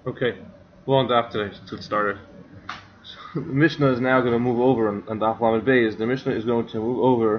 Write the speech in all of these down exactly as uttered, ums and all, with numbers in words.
Okay, long daf today. Let's get started. So the Mishnah is now going to move over on, on Daf Lamed Beis. The Mishnah is going to move over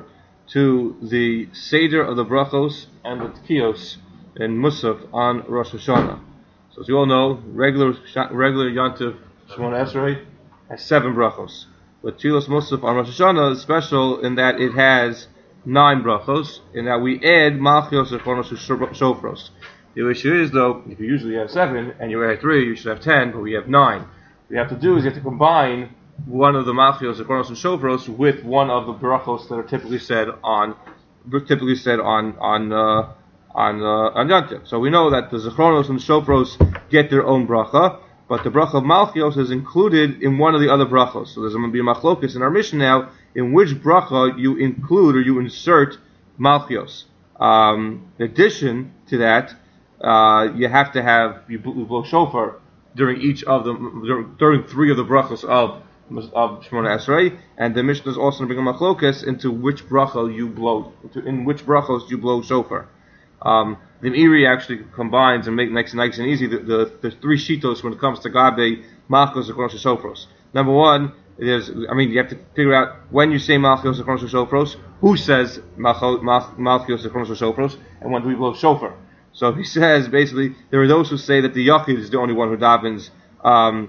to the Seder of the Brachos and the Tkiyos in Musaf on Rosh Hashanah. So as you all know, regular regular Yontif Shemona Esrei has seven brachos. But Tfilos Musaf on Rosh Hashanah is special in that it has nine brachos, in that we add Malchios and Chronos Shofros. The issue is, though, if you usually have seven and you add three, you should have ten, but we have nine. What you have to do is you have to combine one of the Malchios, the Chronos, and Shofros with one of the brachos that are typically said on, typically said on on uh, on uh, on Yontif. So we know that the Zechronos and the Shofros get their own bracha, but the bracha of Malchios is included in one of the other brachos. So there's going to be a machlokus in our mission now in which bracha you include or you insert Malchios. Um, in addition to that, Uh, you have to have you blow shofar during each of the during, during three of the brachos of of Shemona Esrei, and the Mishnah is also bring a machlokas into which bracha you blow, into, in which brachos you blow shofar. Um, the Meiri actually combines and makes nice, nice and easy the, the, the three shitos when it comes to gabe malchos and chronos shofros. Number one, there's I mean you have to figure out when you say malchos and chronos shofros, who says malchos and chronos shofros, and when do we blow shofar. So he says, basically, there are those who say that the Yachid is the only one who davens um,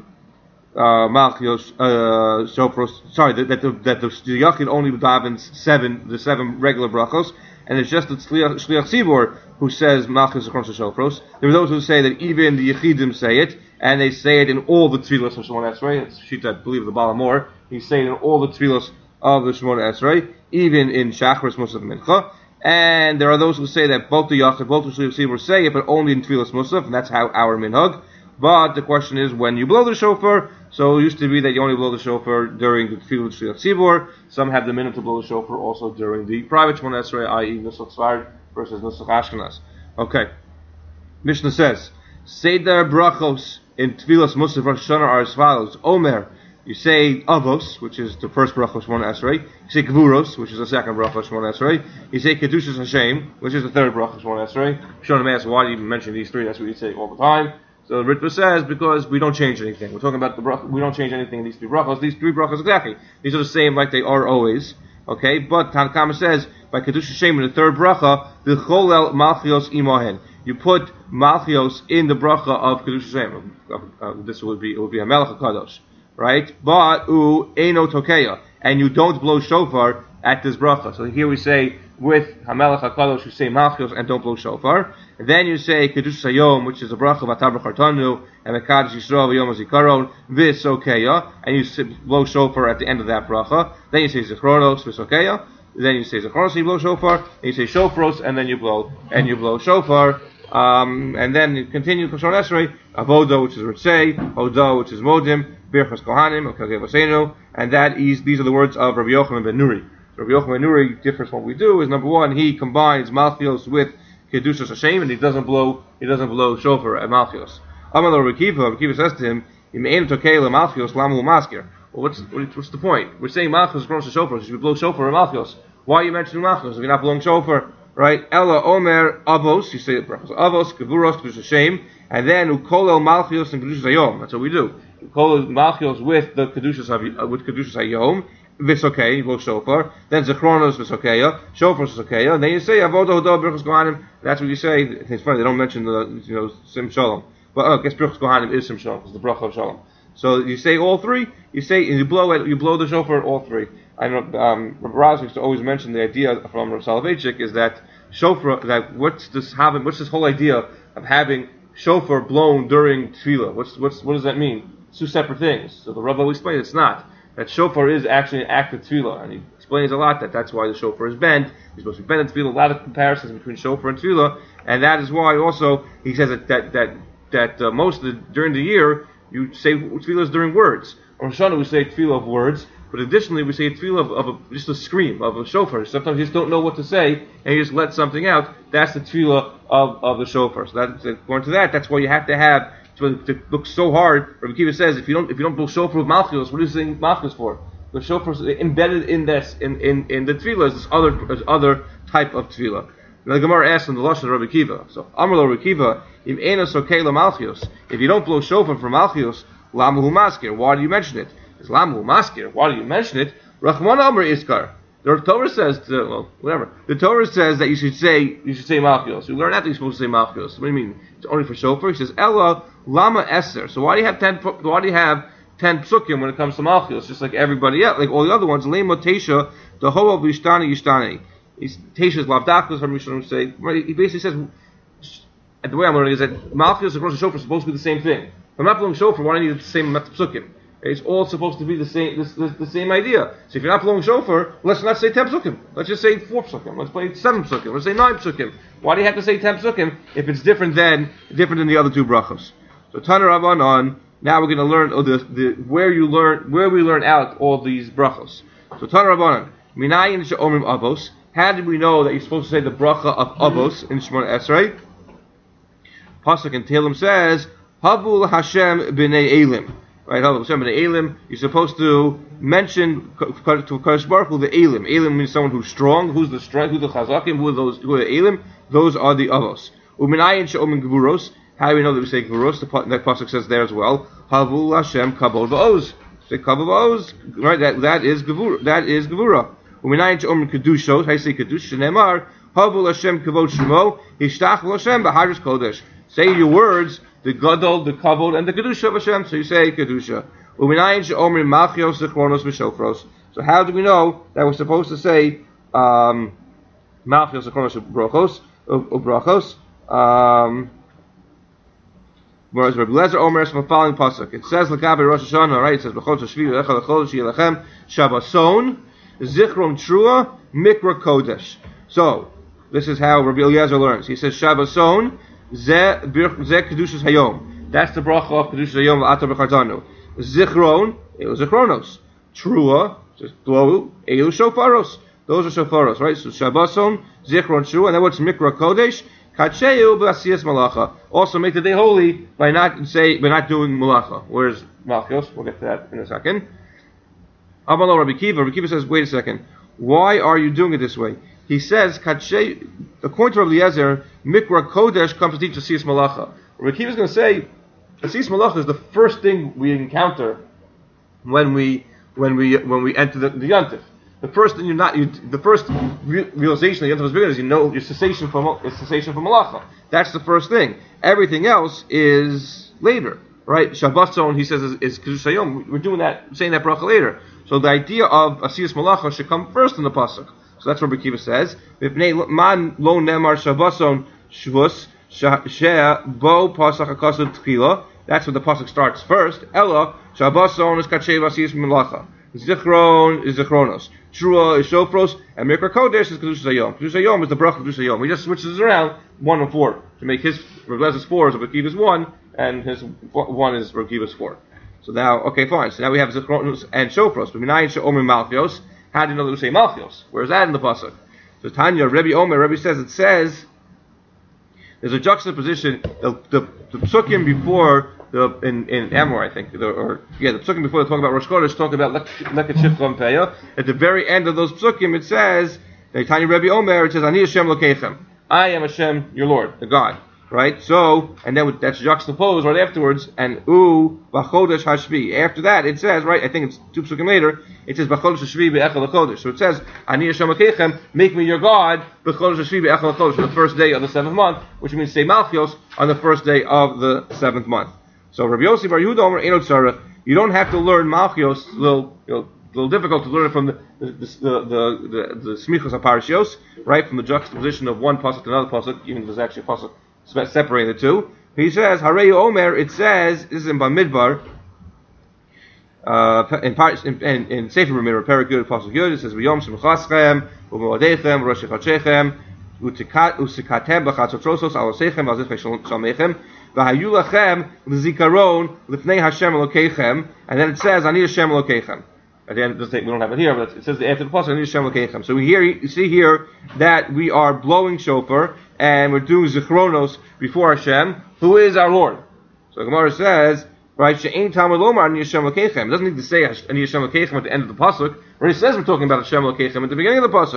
uh, Malchios, uh, Shofros, sorry, that, that, the, that the, the Yachid only davens seven, the seven regular brachos, and it's just the Shliach, Shliach Tzibor who says Malchios, Shofros, Shofros. There are those who say that even the Yechidim say it, and they say it in all the Tfilos of Shemona Esrei. It's Shita, I believe, the Balamor. He say it in all the Tfilos of the Shemona Esrei, even in Shachris, Musaf, Mincha. And there are those who say that both the Yachid, both the Shliach Tzibor say it, but only in Tfilas Musaf, and that's how our minhag. But the question is when you blow the shofar. So it used to be that you only blow the shofar during the Tfilas Shliach Tzibor. Some have the minhag to blow the shofar also during the private Shemona Esrei, that is. Nusach Sfard versus Nusach Ashkenaz. Okay. Mishnah says, Seder brachos in Tfilas Musaf Rosh Hashanah are as follows. Omer, you say Avos, which is the first bracha of Shemona Esrei. You say Gvuros, which is the second bracha of Shemona Esrei. You say Kedushas Hashem, which is the third bracha of Shemona Esrei. Shona asks, why do you even mention these three? That's what you say all the time. So the Ritva says, because we don't change anything. We're talking about the bracha, we don't change anything in these three brachas. These three brachas, exactly. These are the same like they are always. Okay, but Tanakama says, by Kedushas Hashem in the third bracha, the Cholel Malchios Imohen. You put Malchios in the bracha of Kedushas Hashem. Uh, uh, this would be, it would be a Melech HaKadosh. Right? But u eno tokeya, and you don't blow shofar at this bracha. So here we say with Hamelech HaKadosh, you say Malchios and don't blow shofar. And then you say Kedushas Hayom, which is a bracha of Atar B'chartanu and Mekadosh Yisrael V'Yom HaZikaron V'Sokeya, and you blow shofar at the end of that bracha. Then you say Zechronos V'Sokeya. Then you say Zechronos and you blow shofar. Then you say Shofros and then you blow and you blow shofar. Um, and then you continue Kashon Esrei, Avodo, which is Ritzei, Hodo, which is Modim, Birchas Kohanim, Kagevosenu, and that is, these are the words of Rabbi Yochanan ben Nuri. So Rabbi Yochanan ben Nuri differs from what we do, is number one, he combines Malchios with Kedushas Hashem, and he doesn't blow, he doesn't blow shofar at Malchios. Amalor Rabbi Kiva, Rabbi Kiva says to him, Imein Tokei Malchios Lamu Maskir. Well, what's, what's the point? We're saying Malchios is gross shofar, so you blow shofar at Malchios. Why are you mentioning Malchios if you're not blowing shofar? Right? Ella Omer Avos, you say it Avos, Kevuros, Kedushas Hashem, and then Ukolel Malchios and Kedushas Hayom. That's what we do. Ukolel Malchios with the Kedushas uh, with Kedushas Hayom, V'Sokei, you blow shofar. Then Zechronos V'Sokeya, Shofar V'Sokeya, and then you say Avodo Hodo Birchas Kohanim. That's what you say. It's funny they don't mention the you know Sim Shalom, but uh, I guess Birchas Kohanim is Sim Shalom because the bracha of Shalom. So you say all three. You say and you blow it. You blow the shofar at all three. I know um, Rabbi Raz used to always mention the idea from Rav Soloveitchik is that shofar, that what's this having, what's this whole idea of having shofar blown during tefillah? What's what's what does that mean? It's two separate things. So the Rav will explain it's not. That shofar is actually an act of tefillah, and he explains a lot that that's why the shofar is bent. You're supposed to be bent in tefillah. A lot of comparisons between shofar and tefillah, and that is why also he says that that that, that uh, most of the, during the year you say tefillah during words. On Rosh Hashanah we say tefillah of words. But additionally, we say a tefillah of, of a, just a scream, of a shofar. Sometimes you just don't know what to say, and you just let something out. That's the tefillah of, of the shofar. So that, according to that, that's why you have to have, to, to look so hard. Rabbi Kiva says, if you don't if you don't blow shofar with Malchios, what are you saying Malchios for? The shofar is embedded in this, in, in, in the tefillah is this other, this other type of tefillah. And the Gemara asks in the Lashon of Rabbi Kiva. So Amar lo Rabbi Kiva, im enos okei la Malchios. If you don't blow shofar for Malchios, lamu hu maskir. Why do you mention it? It's lamu hu maskir. Why do you mention it? Rachman Amar iskar. The Torah says, to, well, whatever. The Torah says that you should say you should say Malchios. You learn that you're supposed to say Malchios. What do you mean? It's only for shofar. He says Ella lama eser. So why do you have ten? Why do you have ten psukim when it comes to Malchios? Just like everybody else, like all the other ones. Lema teisha the hoa v'ishtani yishtani. Teisha's lavdakos. How many say? He basically says, and the way I'm learning is that Malchios and Rosh Shofar are supposed to be the same thing. If I'm not blowing shofar, why do I need the same amount of psukim? It's all supposed to be the same, this, this, the same idea. So if you're not blowing shofar, let's not say ten psukim. Let's just say four psukim. Let's play seven psukim. Let's say nine psukim. Why do you have to say ten psukim if it's different than different than the other two brachos? So Tana Rabbanon. Now we're going to learn oh, the, the where you learn where we learn out all these brachos. So Tana Rabbanon. Minayin she'omrim avos. How did we know that you're supposed to say the bracha of avos in Shemona Esrei? Pasuk in Tehillim says, Havul Hashem b'nei Elim. Right, Hashem b'nei Elim. You're supposed to mention to Kadosh Baruch Hu the Elim. Elim means someone who's strong. Who's the strong? Who's the chazakim? Who are those? Who are the Elim? Those are the avos. Uminayin she'omrim gevuros. How do we know that we say gevuros? The that pasuk says there as well. Havul Hashem kabod va'oz. Say kabod va'oz. Right, that that is gevura. That is gevura. Uminayin she'omrim kedushos. How do you say kedush? Shenemar Havul Hashem kavod shemo. Hishtach Hashem b'haris kodesh. Say your words, the gadol, the kavod, and the kedusha of Hashem. So you say kedusha. Uminayin she'omrim malchios zichronos v'shofros. So how do we know that we're supposed to say um, malchios zichronos ubrachos ubrachos? Um, whereas Rabbi Lezer Omer is from the following pasuk. It says l'gabe Rosh Hashanah, right? It says b'chol shashvi v'echal l'chol sheyelachem shabbason zichron trua mikra kodesh. So this is how Rabbi Eliezer learns. He says shabbason. Ze kedushas hayom. That's the bracha of kedushas hayom v'atar b'chartanu. Zichron, elu zichronos. Trua, just blow, elu shofaros. Those are shofaros, right? So Shabbason, zichron, trua, and then what's mikra kodesh? Kacheu b'asiyas malacha. Also make the day holy by not say by not doing malacha. Where's Malchios? We'll get to that in a second. Amalo Rabbi Kiva. Rabbi Kiva says, wait a second. Why are you doing it this way? He says, Kachei, according to Rabbi Eliezer, Mikra Kodesh comes to teach Asiyas Malacha. Rabbi Kiva is going to say, Asiyas Malacha is the first thing we encounter when we when we when we enter the, the Yontif. The first thing you're not, you, the first re- realization that Yontif is bigger is you know your cessation from is cessation from Malacha. That's the first thing. Everything else is later, right? Shabbaton, he says, is, is Kedush Hayom. We're doing that, saying that bracha later. So the idea of Asiyas Malacha should come first in the pasuk. So that's what Rabbi Kiva says. Man lo nemar shabbason shvus shea bo pasach akasud tchila. That's where the pasuk starts first. Ella shabbason is kachei vasiyis malacha. Zichron is zichronos. Trua is shofros, and mikra kodesh is kedushas hayom. Kedushas hayom is the bracha of kedushas hayom. He just switches around one and four to make his Rabbi Eliezer four is Rabbi Kiva's one, and his one is Rabbi Kiva's four. So now, okay, fine. So now we have zichronos and shofros. But minayin she'omer malchios. How do you know that we say Malchios? Where's that in the pasuk? So Tanya, Rabbi Omer, Rabbi says it says there's a juxtaposition. The the, the psukim before the in in Amor, I think, the, or yeah, the psukim before they talk about Rosh Chodesh talk about Leket Shifcham Peya. At the very end of those psukim, it says Tanya, Rabbi Omer, it says Ani Hashem Lokechem. I am Hashem, your Lord, the God. Right? So, and then that's juxtaposed right afterwards, and U Bachodesh Hashvi. After that, it says, right, I think it's two psukim later, it says Bachodesh Hashvi Be'echel HaKodesh. So it says, Ani Hashem Akechem, make me your God, Bachodesh Hashvi Be'echel HaKodesh, the first day of the seventh month, which means say Malchios on the first day of the seventh month. So Rabbi Yossi Bar Yehuda Omer Einot Tzarech, you don't have to learn Malchios, a little, you know, a little difficult to learn it from the the the the, the, the Smichos HaParashios, right, from the juxtaposition of one pasuk to another pasuk, even if there's actually a pasuk separating the two. He says, Hareyu Omer, it says, this is in Bamidbar, uh, in, in, in, in Sefer Bamidbar, Perikut, Pasuk Yud, it says, V'yom Shemchaschem, U'moadechem, Rosh Chachechem, U'sikatem, B'chatzotrosos, Alosechem, Alzifei Shalmechem, V'hayu lachem, L'zikaron, L'fnei Hashem Elokechem, and then it says, Ani Hashem Elokechem. At the end, it we don't have it here, but it says the after the pasuk, Ani Hashem Elokechem. So we hear, you see here that we are blowing shofar, and we're doing zichronos before Hashem, who is our Lord. So Gemara says, right, she'ein tamar lomar ani Hashem Elokechem. It doesn't need to say ani Hashem Elokechem at the end of the pasuk. When it says we're talking about Hashem Elokechem at the beginning of the pasuk.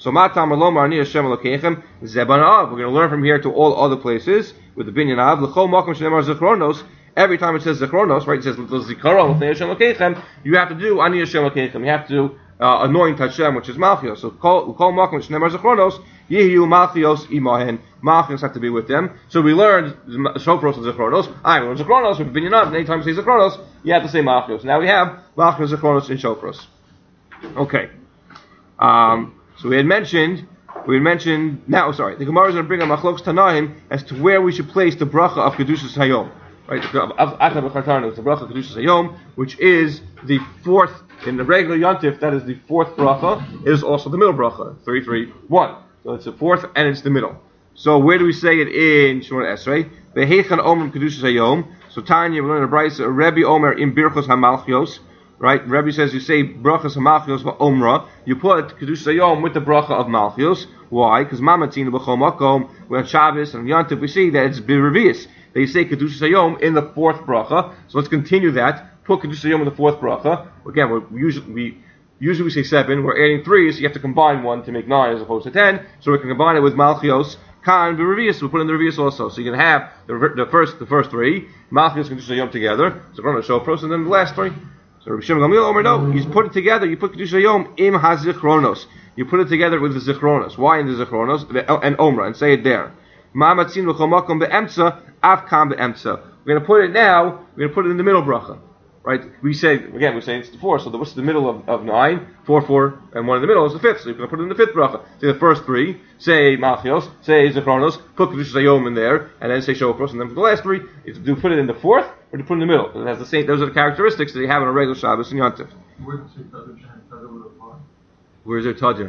So Matam Alomar Ani Hashem Elokeichem Zebanav. We're going to learn from here to all other places with the binyan av l'chol makom shneimar zichronos. Every time it says zichronos, right? It says zikaron l'fnei Hashem Elokeichem. You have to do Ani Hashem Elokeichem. You have to uh, anoint Hashem, which is Malchios. So l'chol makom shneimar zichronos yihiu Malchios imahen. Malchios have to be with them. So we learned Shofros and zichronos. I learned zichronos with binyan av. Anytime you say zichronos, you have to say Malchios. Now we have Malchios, zichronos, and Shofros. Okay. Um, so we had mentioned, we had mentioned, now, sorry, the Gemara is going to bring a Machlokes Tanaim as to where we should place the bracha of Kedushas Hayom. Right, the bracha of Kedushas Hayom, which is the fourth, in the regular Yontif, that is the fourth bracha. It is also the middle bracha, three, three, one. So it's the fourth and it's the middle. So where do we say it in Shemona Esrei? Behechan Omer Kedushas Hayom. So Tanya, we learn the Brisa, Rebbe Omer in Birchos HaMalchios. Right, Rebbe says you say brachas hamalchios va'omra. You put kedusha hayom with the bracha of malchios. Why? Because mamatzina b'chol makom. We're on Shabbos and Yontif. We see that it's b'revius. They say kedusha hayom in the fourth bracha. So let's continue that. Put kedusha hayom in the fourth bracha. Again, we usually we usually we say seven. We're adding three, so you have to combine one to make nine as opposed to ten. So we can combine it with malchios. Kan b'revius. We'll put in the revius also. So you can have the, the first the first three malchios and kedusha hayom together. So we're going to show pros and then the last three. So Rabbi Shimon Gamliel Omer, no, he's put it together. You put Kedusha Yom im hazichronos. You put it together with the zichronos. Why in the zichronos and Omra and say it there? Ma'amatzin v'chol makom be'emtza avkam be'emtza. We're going to put it now. We're going to put it in the middle bracha, right? We say again. We're saying it's the four. So the, what's the middle of, of nine? Four, four, and one in the middle is the fifth. So you're going to put it in the fifth bracha. Say the first three. Say malchios. Say zichronos. Put Kedusha Yom in there, and then say shofros. And then for the last three, is to put it in the fourth. Or to put in the middle. It has the same. Those are the characteristics that you have on a regular Shabbos and Yontif. Where does it Tadir would apply? Where is there Tadir?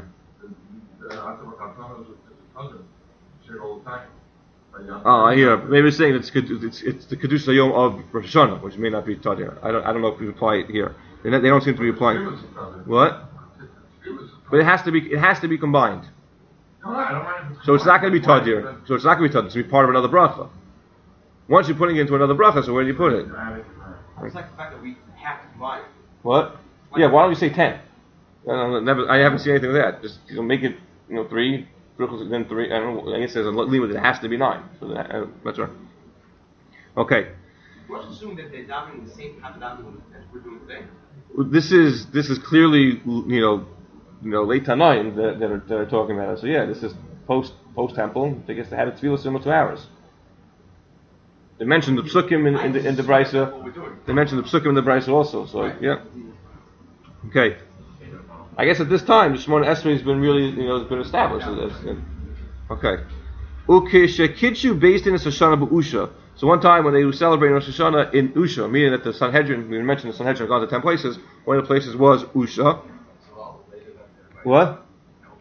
Oh, I hear. Maybe it's saying it's it's, it's the Kedusha Yom of Rosh Hashanah, which may not be Tadir. I don't I don't know if we apply it here. They don't, they don't seem to be applying. What? But it has to be it has to be combined. So it's not going to be Tadir. So it's not going to be Tadir. It's going to be part of another bracha. Once you're putting it into another bracha, so where do you put it? It's like the fact that we have to combine. What? Yeah, why don't you say ten? I, never, I haven't seen anything with that. Just you know, make it, you know, three, then three. I don't know. I guess there's a limit. It has to be nine. So that, uh, that's right. Okay. Let's assume that they're davening the same type of davening as we're doing today. This is this is clearly you know you know late Tanaim that, that, are, that are talking about it. So yeah, this is post post temple. I guess they had a tefillah similar to ours. They mentioned the psukim in, in the in the brisa. They mentioned the psukim in the brisa also. So yeah. Okay. I guess at this time the Shemona Esrei has been really you know has been established. Okay. Ukeshekitshu based in Rosh Hashanah b'Usha. So one time when they were celebrating Rosh Hashanah in Usha, meaning that the Sanhedrin, we mentioned the Sanhedrin had gone to ten places. One of the places was Usha. What?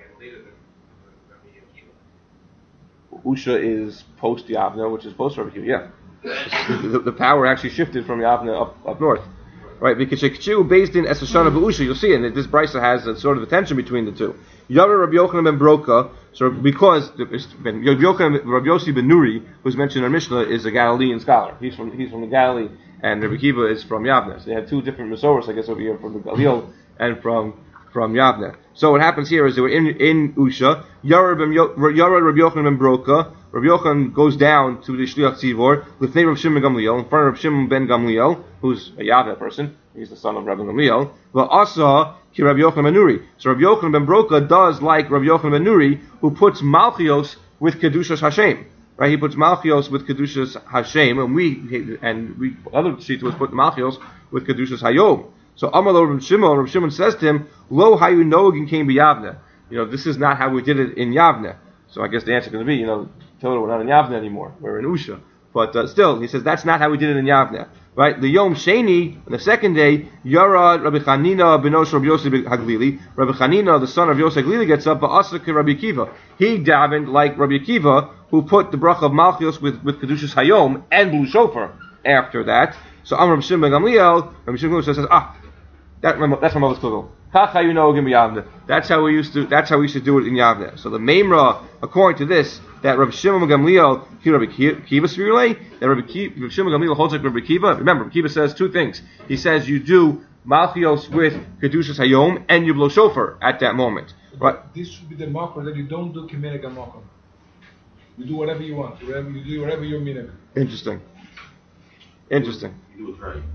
Usha is post Yavna, which is post Rabbi Akiva. Yeah. The, the power actually shifted from Yavna up, up north, right? Because Shekchu based in Esashana B'Usha, you'll see, and this brisa has a sort of a tension between the two. Yara Rabbi Yochanan ben Broka, so because Rabbi Yochanan, Rabbi Yossi ben Nuri, who's mentioned in our Mishnah, is a Galilean scholar. He's from he's from the Galilee, and Rabbi Akiva is from Yavna. So they have two different Masoros, I guess, over here from the Galil and from from Yavna. So what happens here is they were in in Usha. Yara Rabbi Yochanan ben Broka. Rabbi Yochanan goes down to the Shliach Tzivor with Rabbi Shimon ben Gamliel, in front of Rabbi Shimon ben Gamliel, who's a Yavna person. He's the son of Rabbi Gamliel. Well, also ki Rabbi Yochanan ben Nuri. So Rabbi Yochanan ben Broka does like Rabbi Yochanan ben Nuri, who puts Malchios with Kedushas Hashem. Right? He puts Malchios with Kedushas Hashem, and we and we other sheet was put Malchios with Kedushas Hayom. So Amalo Rabbi Shimon, Rabbi Shimon says to him, Lo hayu noagin came b'Yavna. You know, this is not how we did it in Yavna. So I guess the answer is going to be, you know, total, we're not in Yavna anymore. We're in Usha. But uh, still, he says that's not how we did it in Yavna. Right? The Yom Sheni, on the second day, Yarad Rabbi Chanina benosh Rabbi Yossi Haglili. Rabbi Chanina, the son of Yossi Haglili, gets up, Ba'asake Rabbi Akiva. He davened like Rabbi Akiva, who put the bracha of Malchios with, with Kedushas Hayom and blew shofar after that. So Amar Rabbi Shimon ben Gamliel, Rabbi Shimon ben Gamliel says, ah, that, that's my mother's kugel. That's how we used to. That's how we should do it in Yavne. So the Memra, according to this, that Rabbi Shimon ben Gamliel, Rabbi Kiva Spirulei, that Rabbi, Rabbi Shimon ben Gamliel holds like Rabbi Kiva. Remember, Rabbi Kiva says two things. He says you do Malchios with Kedushas Hayom, and you blow shofar at that moment. Right? This should be the marker that you don't do Kimeneg HaMakom. You do whatever you want, whatever you do, whatever you're minhag. Interesting. Interesting. You do it right.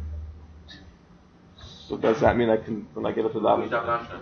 So does that mean I can, when I get up to You daven? stop davening.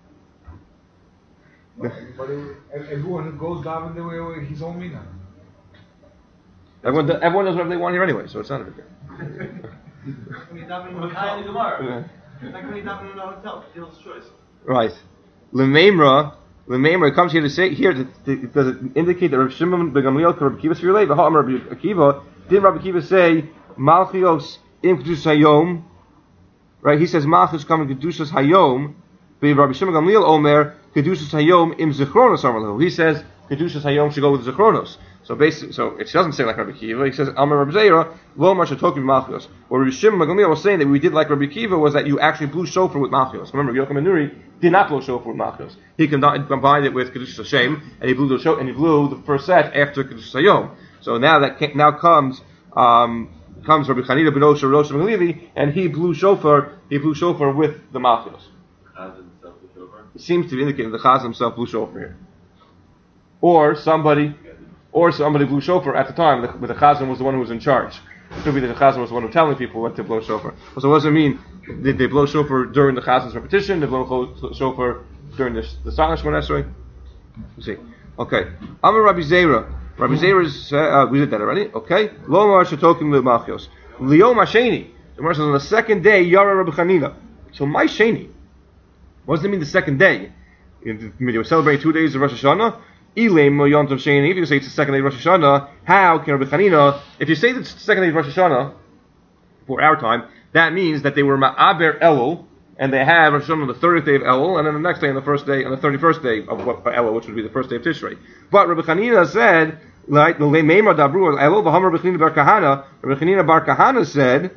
But everyone goes daven the way way his own minhag. Everyone, does, everyone does whatever they want here anyway, so it's not a big deal. When you daven in a hotel, Gemara. It's like when you daven in a hotel. Deal's choice. Right. Lememra, Lememra comes here to say here to, to, does it indicate that Rabbi Shimon ben Gamliel could Rabbi Akiva say Rabbi Akiva didn't Rabbi Akiva say Malchios im Kedushas Hayom? Right? He says Malchios coming Kedushas Hayom. But Rabbi Shimon ben Gamliel Omer Kedushas Hayom im Zichronos Amalahu. He says Kedushas Hayom should go with Zichronos. So basically, so it doesn't say like Rabbi Akiva. He says Amar Rabbi Zeira Lo Mar Shatokim Malchios. What Rabbi Shimon ben Gamliel was saying that we did like Rabbi Akiva was that you actually blew shofar with Malchios. Remember, Yochanan ben Nuri did not blow shofar with Malchios. He combined it with Kedushas Hashem, and he blew the shofar, and he blew the first set after Kedushas Hayom. So now that came, now comes um, comes Rabbi Chanina ben Osher Rosh ben Levi, and he blew shofar. He blew shofar with the Malchios. It seems to be indicating the Chazan himself blew shofar here, or somebody, or somebody blew shofar at the time, but the Chazan was the one who was in charge. It could be that the Chazan was the one who was telling people what to blow shofar. So what does it mean? Did they blow shofar during the Chazan's repetition? Did they blow shofar during the, the silent Shemona Esrei? Let's see. Okay. Amar Rabbi Zeira. Rabbi Zeira is, uh, we did that already. Okay. Lo Mar Shatokim Le Malchios. Liyom Hasheni. The Gemara says on the second day, Yara Rabbi Chanina. So my Sheni. What does it mean the second day? You were celebrating two days of Rosh Hashanah. Ilem Yom Tov Sheni. If you say it's the second day of Rosh Hashanah, how can Rabbi Chanina? If you say it's the second day of Rosh Hashanah for our time, that means that they were Ma'aber Elul, and they had Rosh Hashanah on the thirtieth day of Elul, and then the next day on the first day, on the thirty-first day of Elul, which would be the first day of Tishrei. But Rabbi Chanina said, like the Lemeimar Dabru Elul, V'Hamar Rabbi Chanina Bar Kahana. Rabbi Chanina Bar Kahana said,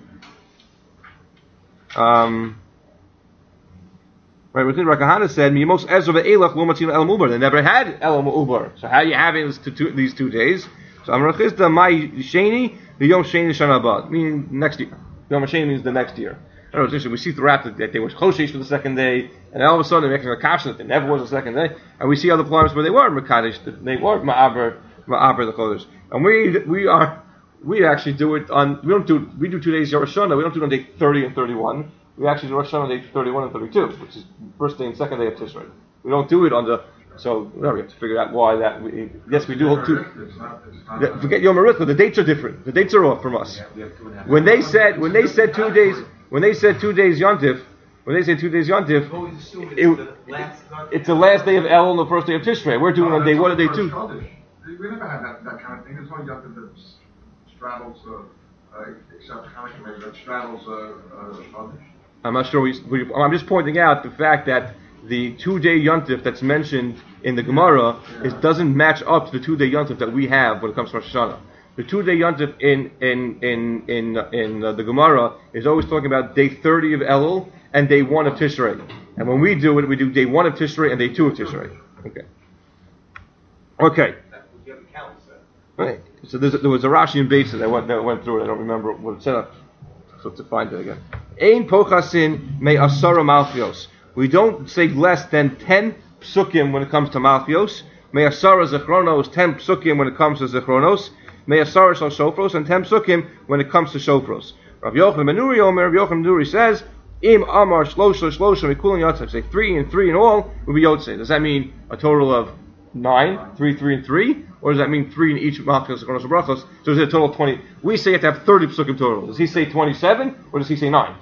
um. Right, Rabbi Kahana said, "Mimos Ezra ve'elach lo matzina el mubar." They never had el mubar. So how are you having these two, these two days? So Amar Chizda my sheni the yom sheni shana haba, meaning next year. Yom sheni means the next year. I don't know, we see throughout that, that they were choshesh for the second day, and all of a sudden they're making a kapsha that they never was the second day, and we see other places where they were mekadesh, they were ma'aber ma'aber the chodesh, and we we are we actually do it on we don't do we do two days Rosh Hashanah, we don't do it on day thirty and thirty-one. We actually do Rosh Hashanah on day thirty-one and thirty-two, which is first day and second day of Tishrei. We don't do it on the, so well, we have to figure out why that. We, yes, we do hold two. Yeah, forget Yom HaRitzah, the dates are different. The dates are off from us. When they said, when they said two days, when they said two days Yontif, when they say two days Yontif, it, it's the last day of El and the first day of Tishrei. We're doing on day one and day two. We never had that, that kind of thing. It's only Yontif that straddles, uh, uh, except Hanukkah maybe, that straddles uh, uh, I'm not sure. We, we, I'm just pointing out the fact that the two-day yontif that's mentioned in the Gemara is doesn't match up to the two-day yontif that we have when it comes to Rosh Hashanah. The two-day yontif in in in in in uh, the Gemara is always talking about day thirty of Elul and day one of Tishrei. And when we do it, we do day one of Tishrei and day two of Tishrei. Okay. Okay. Right. So there's, there was a Rashi in Beis that I went that went through it. I don't remember what it said. So to find it again. Ein pochasin me asara malchios. We don't say less than ten psukim when it comes to malchios. Me asara zechronos, ten psukim when it comes to zechronos. Me asara shal shofros, and ten psukim when it comes to shofros. Rav Yochanan ben Nuri Omer, Rav Yochanan ben Nuri says, Im amar shlosha shlosha mikulan yotzei. Say three and three in all would be yotzei. Does that mean a total of nine, three, three, and three, or does that mean three in each malchus and brachos? So is it a total of twenty? We say you have to have thirty psukim total. Does he say twenty-seven, or does he say nine?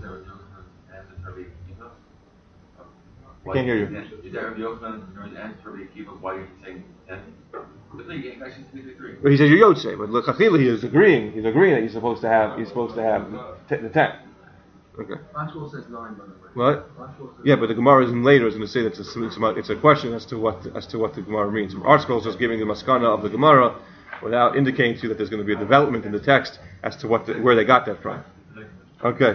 I can't hear you. Is that Rabbi Yochanan answer Rabbi Akiva? Why are you saying ten? But he says you're yotzei, but l'chachila he is agreeing. He's agreeing that he's supposed to have. He's supposed to have t- the ten. Okay. Maxwell says nine, by the way. What? Yeah, but the Gemara is in later is going to say that it's a, it's a question as to what as to what the Gemara means. Our scroll is just giving the maskana of the Gemara without indicating to you that there's going to be a development in the text as to what the, where they got that from. Okay.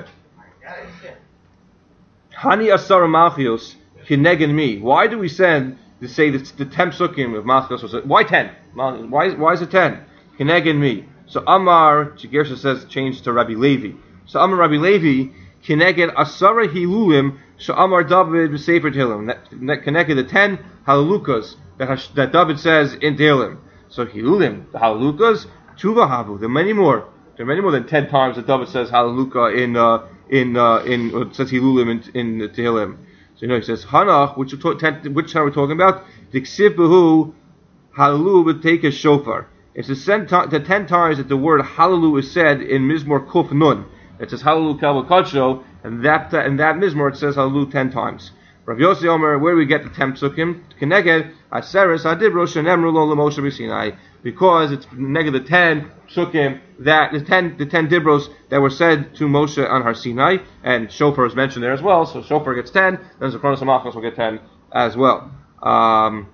Hani asara malchios kinegen mi. Why do we send to say that the ten psukim of malchios was why ten? Why why is it ten? Kinegen mi. So Amar Chigersha says change to Rabbi Levi. So Amar Rabbi Levi. Kineged Asara Hilulim Sha'amar David B'Sefer Tehillim. Kineged the ten Halalukas that, Hash, that David says in Tehillim. So Hilulim, the Halalukas, Tuva Havu. There are many more. There are many more than ten times that David says Halaluka in uh, in uh, in uh, says Hilulim in, in Tehillim. So you know he says Hanach, which which time we're talking about? Diksibahu Halalu B'Teika Shofar. It's the ten, the ten times that the word Halalu is said in Mizmor Kuf Nun. It says Halalu Kabel Kadsho, and that uh, in that Mizmor it says Halalu ten times. Rav Yossi Omer, where do we get the ten psukim? Keneged Aseres Adibro Shenemru Lo LeMoshe B'Sinai, because it's neged the ten psukim that the ten the ten dibros that were said to Moshe on Har Sinai, and Shofar is mentioned there as well. So Shofar gets ten, then Zechronos Hamachos will get ten as well. Um,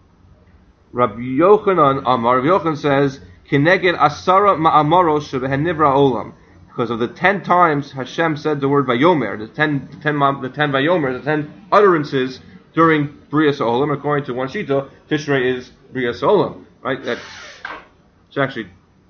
Rabbi Yochanan Amar, Rabbi Yochanan says, Kineged Asara Ma'amaros Shebehen Nivra Olam. Because of the ten times Hashem said the word Vayomer, the ten, the ten, the ten Vayomer, the ten utterances during Brias Olam, according to one Shita, Tishrei is Brias Olam, right? That's, it's actually,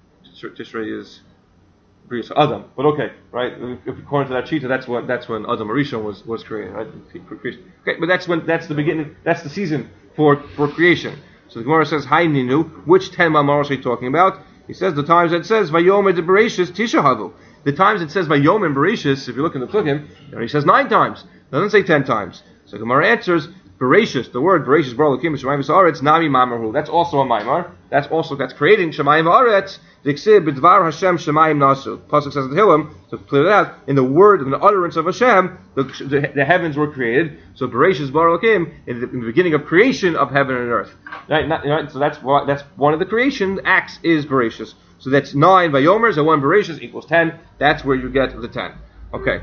Tishrei is Brias Adam, but okay, right? If according to that Shita, that's when, that's when Adam Arishon was, was created, right? Okay, but that's when, that's the beginning, that's the season for, for creation. So the Gemara says, Hai Ninu, which ten Mamaros are you talking about? He says the times that it says Vayomer de Bereshis Tisha Havu. The times it says Vayomer and Bereshis, if you look in the Psukim, he says nine times. It doesn't say ten times. So the Gemara answers, Bereshis, the word Bereshis Bar Elokim Shemayim V'Sa'aretz Nami Mamaru. That's also a Maimar. That's also that's creating Shemayim V'Aretz. Diksib B'Dvar Hashem Shemayim Nasu. Pasuk says in the Hillim, to clear it out, in the word, in the utterance of Hashem, the, the, the heavens were created. So Bereshis Bar Elokim, in the, in the beginning of creation of heaven and earth. Right? Not, right? So that's that's one of the creation acts is Bereshis. So that's nine Vayomers and one Bereshis equals ten. That's where you get the ten. Okay.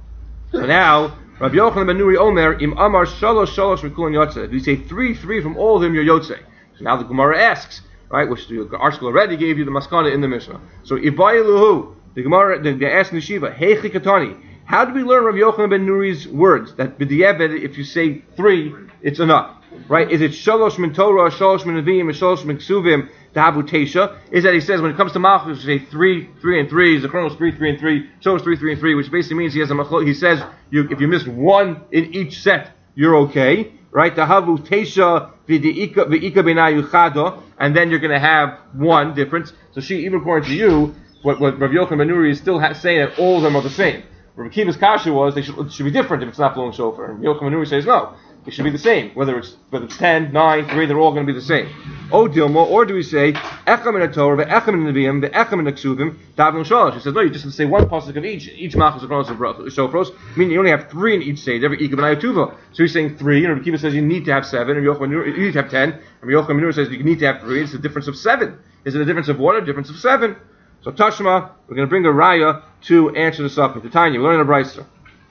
So now, Rabbi Yochanan ben Nuri Omer, Im Amar Shalosh Shalosh Mikulan Yotze. If you say three, three from all of them, you're Yotze. So now the Gemara asks, right, which the Arshkel already gave you the Maskana in the Mishnah. So Ibayiluhu, the Gemara, they, they ask in the Shiva, Heichi Katani. How do we learn Rabbi Yochanan ben Nuri's words? That b'di'eved, if you say three, it's enough. Right? Is it Shalosh min Torah, Shalosh min Nevi'im, and Shalosh min Ksuvim, Tahavu Tesha? Is that he says when it comes to Malchus, you say three, three and three, Zechronos three, three and three, Shalosh three, three and three, which basically means he has a machlo. He says you, if you miss one in each set, you're okay. Right? Tahavu Tesha v'ika v'ika b'nai yuchado, and then you're going to have one difference. So she, even according to you, what, what Rabbi Yochanan ben Nuri is still ha- saying that all of them are the same. Rabbi Kiva's kasha was they should, it should be different if it's not blowing shofar. And Rabbi Yochanan ben Nuri says no. It should be the same, whether it's whether it's ten, nine, three, they're all going to be the same. O Dilma, or do we say Echam in the Torah, Echam in the Nevi'im, Echam in the Ksuvim, Davin Shalosh? He says no, you just say one pasuk of each. Each Malchus Zechronos and Shofros, meaning you only have three in each seder. Every Ikab and Ayatuva. So he's saying three, and Rabbi Kiva says you need to have seven, and Yochanan you need to have ten. And Yochanan ben Nuri says you need to have three. It's a difference of seven. Is it a difference of one or a difference of seven? So Tashma, we're going to bring a raya to answer this up. Tanya, we're learning a brayso.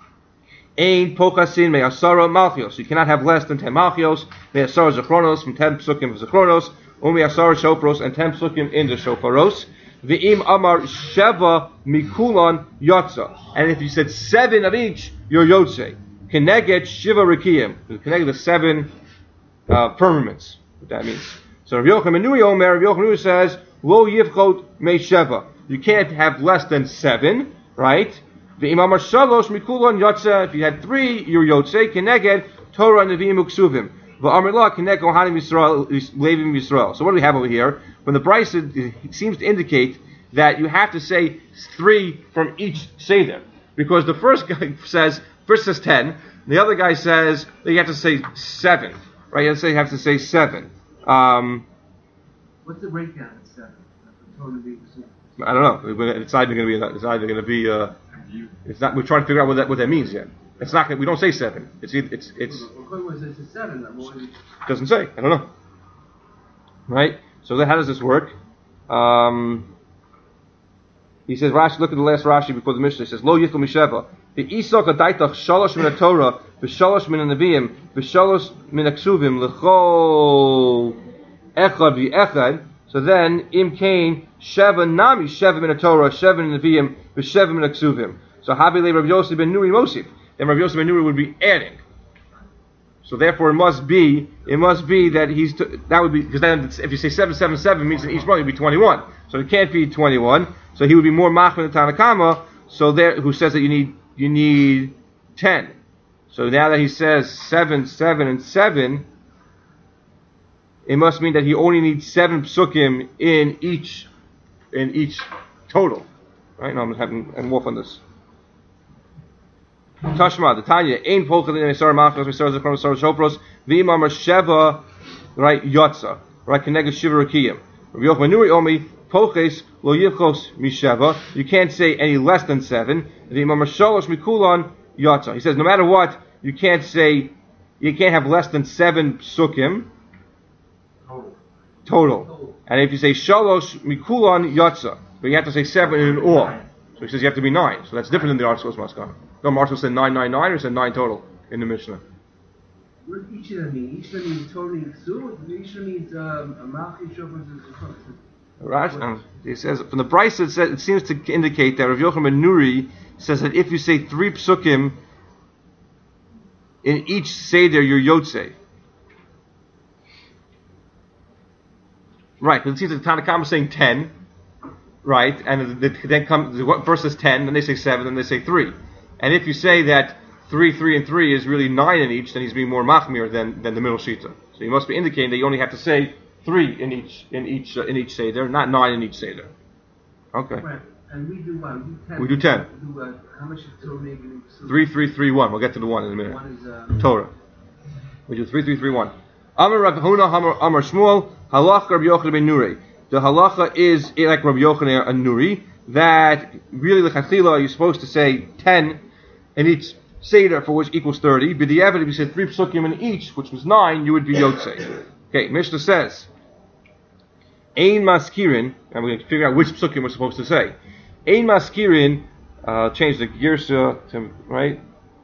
Ein pokasin me'asara malchios. You cannot have less than ten malchios. Me'asara zechronos, from ten psukim of zechronos. U'me'asara shofros, and ten psukim in the shofaros. Ve'im amar sheva mikulan yotza. And if you said seven of each, you're yotze. Keneged shiva rikiyim. Keneged the seven uh, firmaments. What that means. So Rav Yochanan ben Nuri Omer, Rav Yochanan ben Nuri says, lo yivchot me'sheva. You can't have less than seven, right? The imam shalosh mikulan yotze. If you had three, you're yotze. Keneged Torah nevi'im uksuvim. V'amar la keneged kohanim Yisrael levim Yisrael. So what do we have over here? When the price it seems to indicate that you have to say three from each seder, because the first guy says first says ten, and the other guy says that you have to say seven, right? You have to say, you have to say seven. Um, What's the breakdown at seven? Totally I don't know. It's either going to be. It's either going to be. Uh, it's not. We're trying to figure out what that what that means yet. It's not. We don't say seven. It's it's it's. It's a seven. Doesn't say. I don't know. Right. So then, how does this work? Um, he says, Rashi. Look at the last Rashi before the Mishnah. He says, Lo yichel misheva. The isok adaitach shalosh min Torah, v'shalosh min neviim, v'shalosh min aksuvim l'chol echad v'echad. So then, im kain sheva nami sheva min Torah, sheva min neviim, v'sheva min aksuvim. So habile Rav Yossi ben Nuri mosif. Then Rav Yossi ben Nuri would be adding. So therefore, it must be it must be that he's t- that would be because then if you say seven seven seven means that each one would be twenty-one. So it can't be twenty-one. So he would be more machmir than Tanakama. So there, who says that you need you need ten. So now that he says seven, seven, and seven, it must mean that he only needs seven psukim in each, in each total. Right? Now I'm having and wolf on this. Tashma, the Tanya, Ein Polcha L'Nesar Machos Misar Zechron Misar Shopros V'Imam Sheva, right? Yotza, right? Keneged Shiva Rakiyim. Rabbi Yochanan Nuri Omi Poches Lo Yichos Misheva. You can't say any less than seven. V'Imam Shalosh Mikulan Yotza. He says no matter what, you can't say, you can't have less than seven psukim Total. total. And if you say Shalosh Mikulan Yotza, but you have to say seven in all. So he says you have to be nine. So that's different than the Artzos Maskana. No, Marshall said nine, nine, nine, or said nine total in the Mishnah. What does each of them mean? Each of them means totally Ksu, each of them means um, a Malchi Shofar. Right? Um, he says from the Brisa, it, says, it seems to indicate that Rav Yochanan ben Nuri says that if you say three psukim in each seder, you're Yotzei. Right? But it seems that the Tanakhama is saying ten, right? And the, the, then come the verse is ten, then they say seven, then they say three. And if you say that three, three, and three is really nine in each, then he's being more machmir than, than the middle shita. So you must be indicating that you only have to say three in each in each uh, in each seder, not nine in each seder. Okay. Right. And we do one. We do ten. We do, uh, how much is Torah making? Three, three, three, one. We'll get to the one in a minute. One is uh, Torah. We do three, three, three, one. Amar Rav Huna, Amar Amar Shmuel, Halacha Rabbi Yochanan ben Nuri. The halacha is like Rabbi Yochanan and Nuri that really the lechatchila you're supposed to say ten in each seder, for which equals thirty. But the evidence, if you said three psukim in each, which was nine, you would be yotzei. Okay, Mishnah says, Ein maskirin, and we're going to figure out which psukim we're supposed to say. Ein maskirin, uh, change the girsa to, right?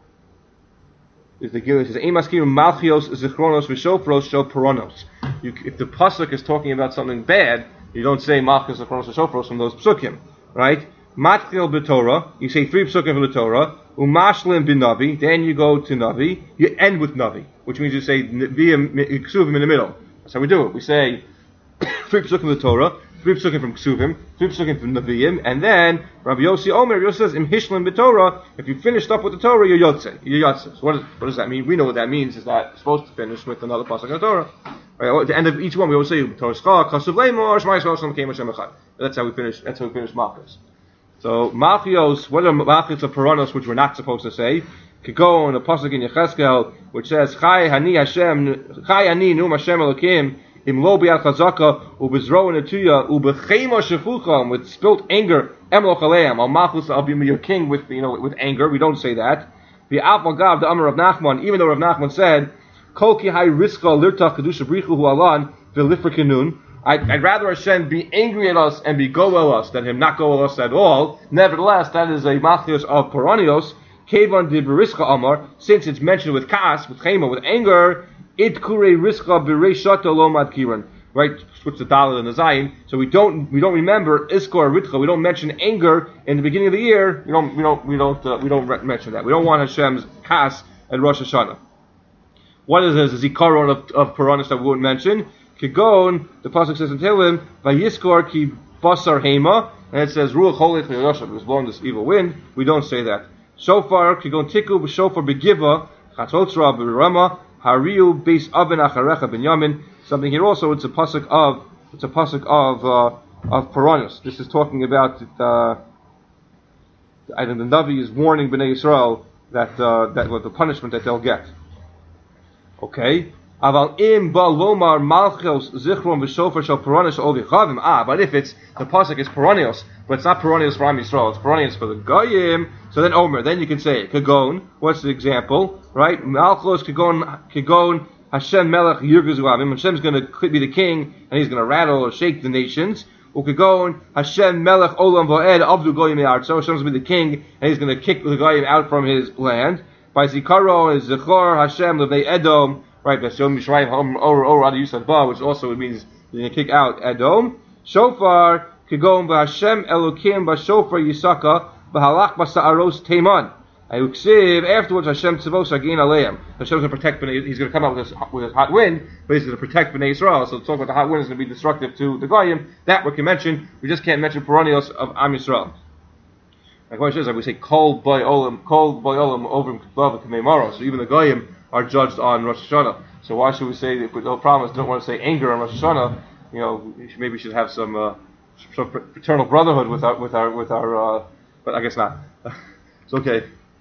Is the girsa says, Ein maskirin malchios zichronos v'shofros shel paronos. If the pasuk is talking about something bad, you don't say malchios zichronos v'shofros from those psukim, right? Matchil b'Torah, you say three psukim from the Torah. Umashlim bin Navi, then you go to Navi. You end with Navi, which means you say Ksuvim in the middle. That's how we do it. We say three psukim from the Torah, three psukim from Ksuvim, three psukim from Naviim, and then Rabbi Yossi Omer, Yossi says Im Hishlim b'Torah. If you finished up with the Torah, you're Yotze. You're Yotze. So what, is, what does that mean? We know what that means. Is that supposed to finish with another pasuk in the Torah? Right, at the end of each one, we always say Torah Schach, Kasuv Leimor, Shmai Yisrael Shalom Keim Hashem Echad. That's how we finish. That's how we finish Malchus. So Malchios, what are Malchios of Paranos, which we're not supposed to say? Could go in the pasuk in Yecheskel, which says Chai Hani Hashem, Chai Hani Num Hashem Elokim, Im Lo Biad Chazaka, Ubezro Netuya, Ubechema Shefucham, with spilt anger, Emloch Aleim, Al Malchus, I'll be your king with you know with anger. We don't say that. The Alpha Gav, the Amar of Nachman, even though Rav Nachman said, Kol Ki Hai Riska Lirta Kedusha Brichu Hu Alan V'Lifra Kenun. I'd, I'd rather Hashem be angry at us and be goel us than Him not goel us at all. Nevertheless, that is a malchios of Paranios. Kevan de Beriska Amar, since it's mentioned with kas, with chema, with anger, it kure riska bereishata lo madkiran. Right, switch the daled and the zayin. So we don't we don't remember iskor ritcha. We don't mention anger in the beginning of the year. We don't we don't we don't uh, we don't re- mention that. We don't want Hashem's kas at Rosh Hashanah. What is this? A zikaron of of Paranos that we wouldn't mention? Kigon, the pasuk says in Tehillim, Vayiskor ki basar hema, and it says Ruach Holech Yoshav, was blowing this evil wind. We don't say that. Shofar kigon tiku b'shofar begiva chatzotzra b'rama hariu beis aben acharecha binyamin. Something here also. It's a pasuk of it's a pasuk of uh, of Paranos. This is talking about uh, I think the Navi is warning Bnei Yisrael that uh, that what the punishment that they'll get. Okay. Aval im ba lomar malchos zichron v'shofar shel Paranos ovichavim. Ah, but if it's the pasuk is Paranos, but it's not Paranos for Am Yisrael, it's Paranos for the Goyim. So then Omer, then you can say it. Kagon. What's the example? Right? Malchos kagon kagon Hashem melech yirgazu avim. Hashem's going to be the king, and he's going to rattle or shake the nations. Ukagon Hashem melech olam va'ed avdu Goyim me'artz. So Hashem's going to be the king, and he's going to kick the Goyim out from his land. By Zikaro and Zichor Hashem levnei Edom. Right, that's Yom Yisrael or or Adi Yusad Ba, which also means you're going to kick out Edom. Shofar Kigom b'Hashem Elokim b'Shofar Yisaka b'Halach b'Sa'aros Teiman. Ayuksiv afterwards Hashem Tzavos Agin Aleim. Hashem's going to protect Bnei. He's going to come out with his with his hot wind, but he's going to protect Bnei Yisrael. So talk about the hot wind is going to be destructive to the Goyim. That we can mention. We just can't mention Paranios of Am Yisrael. Like what it says, like we say, Kol Boy Olam, Kol Boy Olam over Kamei. So even the Goyim are judged on Rosh Hashanah. So why should we say that? No promise. Don't want to say anger on Rosh Hashanah. You know, maybe we should have some uh, some fraternal brotherhood with our with our with our. Uh, but I guess not. It's okay.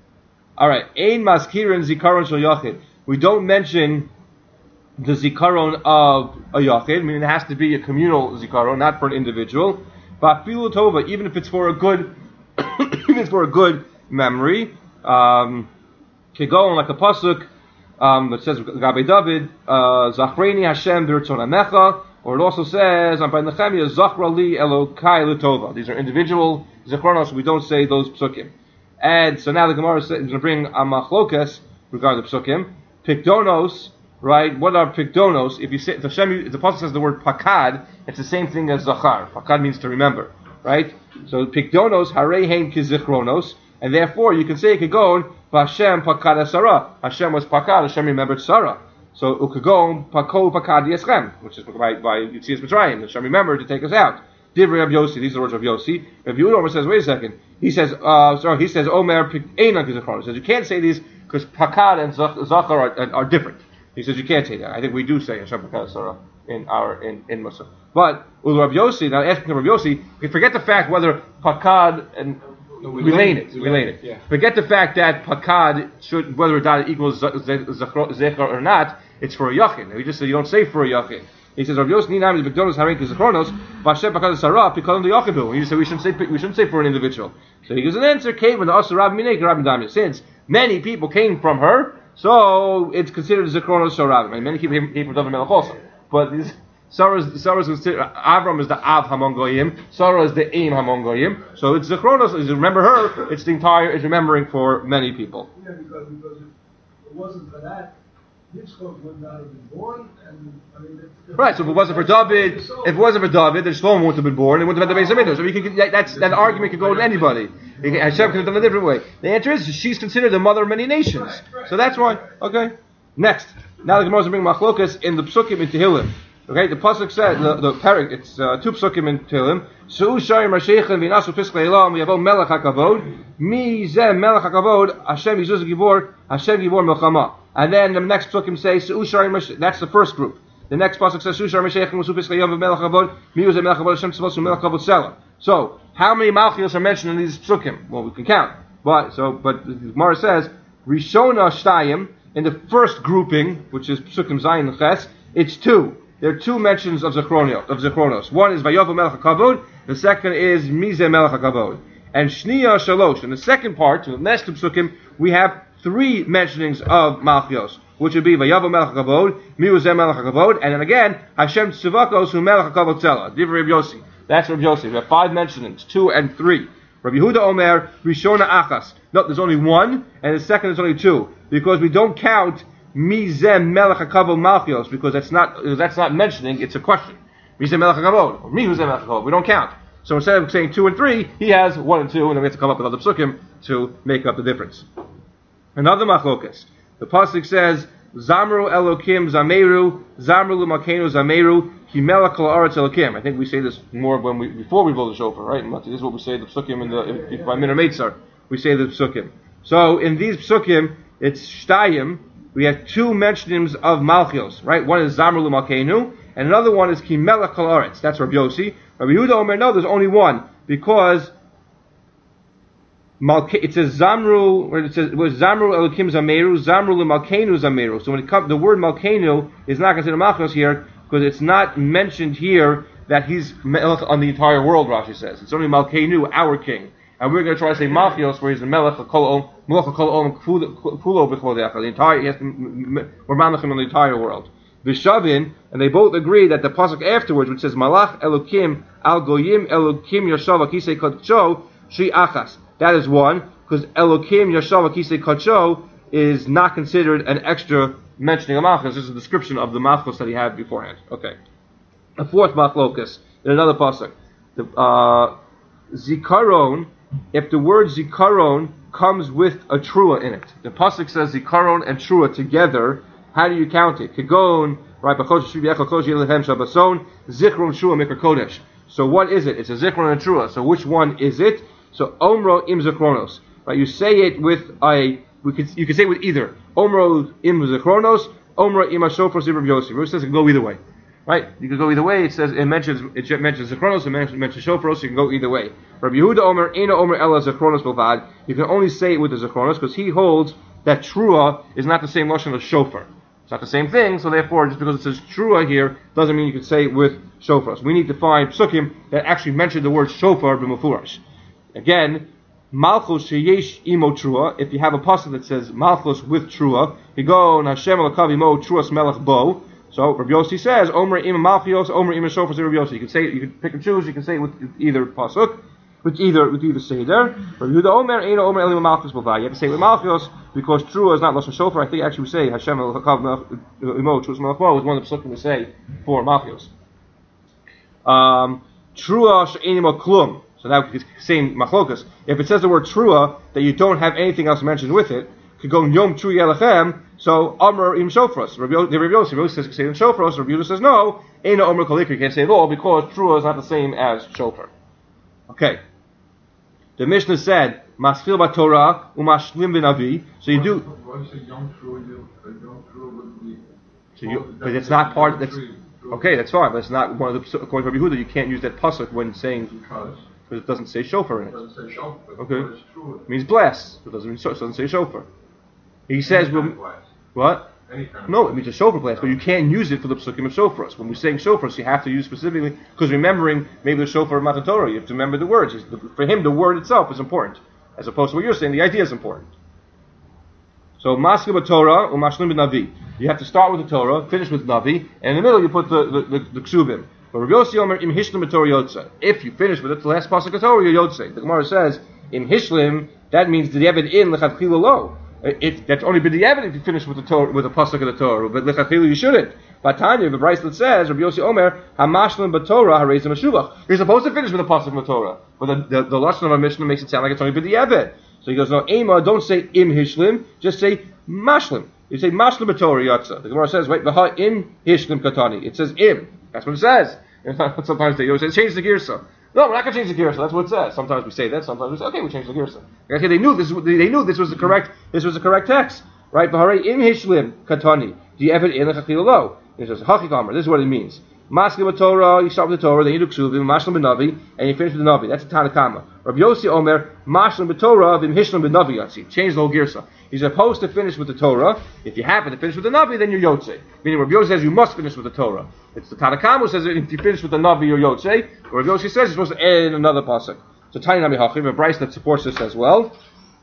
All right. Ein maskirin zikaron shel yachid. We don't mention the zikaron of a yachid. I mean, it has to be a communal zikaron, not for an individual. But filu tova, even if it's for a good, even if it's for a good memory, um, kegon like a pasuk um, that says Gabe David, Zachreni Hashem b'Ratzon Amecha, or it also says on by Nehemiah Zachra li Elokai l'tova. These are individual zichronos. We don't say those psukim. And so now the Gemara is going to bring a machlokas regarding the psukim. Pikdonos, right? What are pikdonos? If you say, if the, Shem, if the pasuk says the word pakad, it's the same thing as zachar. Pakad means to remember, right? So pikdonos harei hein kizichronos, and therefore you can say kagon Hashem pakad Sarah. Hashem was pakad. Hashem remembered Sarah. So ukagon pako pakad yeschem, which is by by Yitzias Mitzrayim. Hashem remembered to take us out. Divrei Rav Yossi. These are the words of Yossi. Rav Yehuda says, wait a second. He says, uh, sorry, he says, Omer Einan Kizichron. He says, you can't say these because Pakad and Zachar are, are different. He says, you can't say that. I think we do say Hashem Pakad Sarah in our, in, in Musa. But, with Rav Yossi, now asking Rav Yossi, we forget the fact whether Pakad and, no, we relate it, relate it. Yeah. Forget the fact that Pakad should, whether that equals Zechar or not, it's for a Yachin. We just say, you don't say for a Yachin. He says, Rav Yossi Ninam is B'Gdonos Harein Kizachronos, Vashem Pakad Sarah, because of the Yachibu. He said we shouldn't say we shouldn't say for an individual. So he gives an answer. Came when the Asur Rav Minek Rav Damya. Since many people came from her, so it's considered Zechronos Sharav. And many people came from David Melech also. But these Sarah Sarah is considered Avram is the Av Hamon Goyim, Sarah is the Aim Hamon Goyim. So it's Zechronos. Remember her. It's the entire. It's remembering for many people. Yeah, because because it wasn't for that. Yitzchak would not have been born, and I mean, the, the right. So if it wasn't for David, if it wasn't for David, then Shlomo wouldn't have been born. It wouldn't have had the Beis Hamikdash. So you could, that, that's that argument could go to anybody. Hashem could have done it a different way. The answer is she's considered the mother of many nations. Right, right. So that's why. Okay. Next. Now the Gemara is bringing machlokas in the psukim in Tehillim. Okay. The pasuk said the the parak. It's uh, two psukim in Tehillim. Su'u shayim rasheichem v'inasu piskei elam v'yavo melech hakavod mi zeh melech hakavod Hashem yizuz gibor Hashem gibor melchama. And then the next psukim say, that's the first group. The next pasuk says, so, how many malchios are mentioned in these psukim? Well, we can count. But, so, but the Gemara says, Rishona Shtayim, in the first grouping, which is psukim Zayin and Ches, it's two. There are two mentions of Zechronos. Of Zechronos. One is Vayovo Melech HaKavod, the second is Mizeh Melech HaKavod. And Shniya Shalosh, in the second part, in the next psukim, we have three mentionings of Malchios, which would be Vayavo Melech HaKavod, Miu Zeh Melech HaKavod, and then again, Hashem Tzivakos Hu Melech HaKavod Tzela. Divrei Rav Yossi. That's Rav Yossi. We have five mentionings, two and three. Rabbi Yehuda Omer, Rishona Achas. No, there's only one, and the second is only two, because we don't count Mi Zeh Melech HaKavod Malchios, because that's not that's not mentioning, it's a question. Mi Zeh Melech HaKavod, or Miu Zeh Melech HaKavod. We don't count. So instead of saying two and three, he has one and two, and then we have to come up with other psukim to make up the difference. Another machlokas. The pasuk says, "Zamru Elokim Zameru, Zamru L'Makenu Zameru, Himelach Kol Haaretz Elokim." I think we say this more when we before we blow the shofar, right? This is what we say the psukim in the by Minor Meitzar. We say the psukim. So in these psukim, it's shtayim. We have two mentionings of malchios, right? One is Zamru L'Makenu, and another one is Himelach Kol Haaretz. That's Rabbi Yossi. Rabbi Yehuda Omer, no, there's only one because. It says Zamru, or it says it was Zamru Elokim Zameru, Zamru L'Malkenu Zameru. So when it comes, the word Malkenu is not considered Malchus here because it's not mentioned here that he's Melech on the entire world. Rashi says it's only Malkenu, our king, and we're going to try to say Malchios, where he's the Melech Kol Melech Kol Om Kulo B'Chvodecha. The entire, he has to, we're Malachim on the entire world. V'Shavin, and they both agree that the pasuk afterwards, which says Malach Elokim Al Goyim Elokim Yoshav Akisei Kodcho Shri Achas. That is one, because Elokim Yashav Akisei Kodcho is not considered an extra mentioning of Malchus. This is a description of the Malchus that he had beforehand. Okay. A fourth Machlokas, in another pasuk. The, uh, Zikaron, if the word Zikaron comes with a Trua in it. The pasuk says Zikaron and Trua together. How do you count it? Kegon, right, B'chodesh Shvi Echad Chodesh Yelehem Shabbason, Zichron Trua Mikra Kodesh. So what is it? It's a Zichron and a Trua. So which one is it? So Omro im Zechronos. Right? You say it with a, we could, you could say it with either. Omro im Zechronos, Omro im Ashofros Rabbi Yossi. Rabbi Yossi says it can go either way. Right? You can go either way. It says, it mentions, it mentions Zechronos, it mentions, mentions Shofros, you can go either way. Rabbi Yehuda Omer, Eina Omer Ela Zechronos Bilvad. You can only say it with the Zechronos because he holds that Trua is not the same Lashon as Shofar. It's not the same thing, so therefore, just because it says Trua here, doesn't mean you can say it with Shofar. So we need to find Psukim that actually mention the word Shofar b'mufurash. Again, Malchus sheyesh imo Trua. If you have a pasuk that says Malchus with Trua, you go Hashem alakav imo Truas melech bo. So Rabbi Yossi says Omer im Malchios, Omer im Shofar Rabbi Yossi. You can say it, you can pick and choose. You can say it with either pasuk, with either with either seder. Rabbi Yehuda Omer Eina Omer Elim Malchus b'vay. You have to say it with Malchios because Trua is not lashon Shofar. I think actually we say Hashem alakav imo Truas melech bo is one of the pasukim we say for Malchios. Um, Trua she'enimo klum. So now it's saying machlokas. If it says the word trua, that you don't have anything else mentioned with it, could go yom tru yelechem. So Amr im shofros. Rabbi Yossi says say in shofros. Rabbi Yossi says no. Eina Omer kolikri. You can't say it all because trua is not the same as shofar. Okay. The Mishnah said masfil b'Torah umashlim b'navi. So you do. Why do you say yom tru? Yom tru would be. So you, but it's not part. That's okay. That's fine. But it's not one of the. According to Rabbi Yehuda, you can't use that pasuk when saying. Because. Because it doesn't say shofar in It it. doesn't say shofar. Okay. It's true. It means bless. It doesn't mean so, it doesn't say shofar. He says, well, what? Any kind of No, it means a shofar blast, but you can't use it for the psukim of shofars. When we're saying shofars, you have to use specifically, because remembering maybe the shofar of Matan Torah, you have to remember the words. For him, the word itself is important, as opposed to what you're saying, the idea is important. So, maskil b'Torah, or mashlim b'navi. You have to start with the Torah, finish with Navi, and in the middle you put the, the, the, the ksubim. But Rabbi Yossi Omer im hishlim b'Torah yotze. If you finish with it, the last pasuk of Torah, you're yotze. The Gemara says, im hishlim, that means the yevid in lechatchila lo. It, that's only b'diavad if you finish with the Torah, with the pasuk of the Torah. But lechatchila you shouldn't. But Tanya, the bracelet says, Rabbi Yossi Omer, hamashlim b'Torah hareizim ashuvach. You're supposed to finish with the pasuk of the Torah. But the, the, the lashon of our Mishnah makes it sound like it's only b'diavad. So he goes, no, ema, don't say im hishlim, just say mashlim. You say mashlim b'Torah yotze. The Gemara says, wait, v'ha im hishlim katani. It says im. That's what it says. Sometimes they always say, change the girsa. No, we're not going to change the girsa. That's what it says. Sometimes we say that. Sometimes we say, okay, we change the girsa. Okay, they knew this. They knew this was the correct. This was the correct text, right? V'harei im hishlim katani. Do you ever in lechachil lo? It says hachikamer. This is what it means. Maskil b'Torah. You start with the Torah, then you do ksuvim, mashlim b'navi, and you finish with the navi. That's a tanakama. Rabbi Yossi Omer mashlim b'Torah v'im hishlim b'navi yatsi. Change the whole girsa. You're supposed to finish with the Torah. If you happen to finish with the navi, then you're yotze. Meaning Rabbi Yossi says you must finish with the Torah. It's the Tanakama who says that if you finish with the Navi or Yotze, or Rabbi Yossi says you're supposed to add in another pasuk. So Tiny Nami Hachim, a Bryce that supports this as well.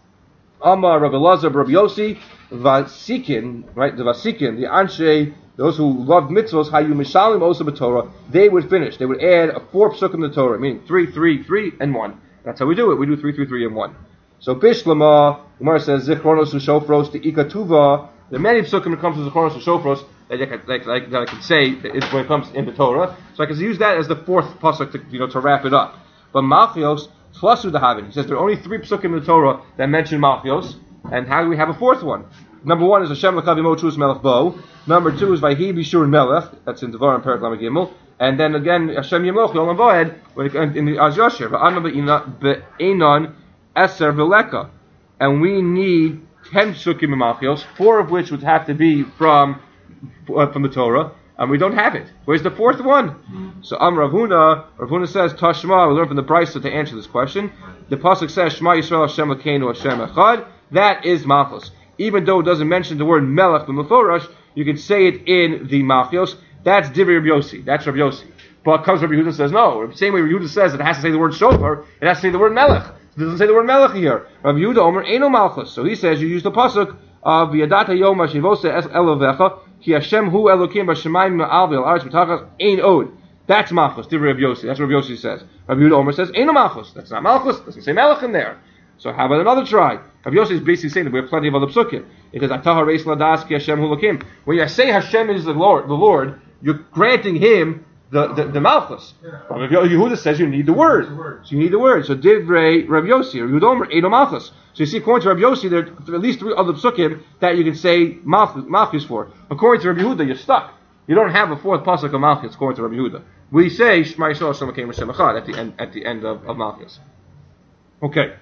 Amar Rabbi Lazar, Rabbi Yossi, Vasikin, right? The Vasikin, the Anshe, those who loved mitzvos, Hayu Mishalim also b'Torah, they would finish. They would add a four psukim to the Torah, meaning three, three, three, and one. That's how we do it. We do three, three, three, and one. So Bishlama, Gemara says Zichronos u'Shofros to Ikatuva. There are many psukim when it comes to Zichronos u'Shofros that I, can, like, like, that I can say when it comes in the Torah. So I can use that as the fourth pasuk to, you know, to wrap it up. But Malchios, Tlasu Dahavin. He says there are only three psukim in the Torah that mention Malchios. And how do we have a fourth one? Number one is Hashem L'Kav Yimo Trus Melech Bo. Number two is Vayhi Bishur Melech. That's in Devarim Perek Lamed Gimel. And then again, Hashem Yimloch Yom Avoed in the Az Yashir. V'Anma Be'enon Eser V'Leka. And we need ten psukim in Malchios, four of which would have to be from uh, from the Torah, and we don't have it. Where's the fourth one? Mm-hmm. So Am Rav Huna, Rav Huna says, Tashma, we learn from the Brisa to answer this question. The pasuk says, Shema Yisrael Hashem Elokeinu Hashem Echad. That is Malchus. Even though it doesn't mention the word Melech b'Mefurash, you can say it in the Malchios. That's Divrei Rabbi Yossi. That's Rabbi Yossi. But comes Rabbi Yehuda says, no. The same way Rabbi Yehuda says it has to say the word Shofar, it has to say the word Melech. It doesn't say the word Melech here. Rabbi Yehuda Omer Eino Malchus. So he says you use the pasuk of V'yadata Yom Hashivose Es Elovecha Ki Hashem Hu Elokim B'Shemayim Ma'al V'Al Aretz B'Tachas Ein Od. That's Malchus. Divrei Rabbi Yossi. That's what Rabbi Yossi says. Rabbi Yehuda Omer says Eino Malchus. That's not Malchus. Doesn't say Melech in there. So how about another try? Rabbi Yossi is basically saying that we have plenty of other psukim. It says Atah Reis Ladas Ki Hashem Hu Elokim. When you say Hashem is the Lord, the Lord, you're granting him the, the, the Malchus. Yeah. Rabbi Yehuda says you need the word. the word. So you need the word. So Divrei Rabbi Yossi, or Yehuda Omer Eino Malchus. So you see, according to Rabbi Yossi, there are at least three other psukim that you can say Malchus, Malchus for. According to Rabbi Yehuda, you're stuck. You don't have a fourth pasuk of Malchus, according to Rabbi Yehuda. We say Shema Yisrael Hashem Elokeinu Hashem Echad at the end at the end of, of Malchus. Okay.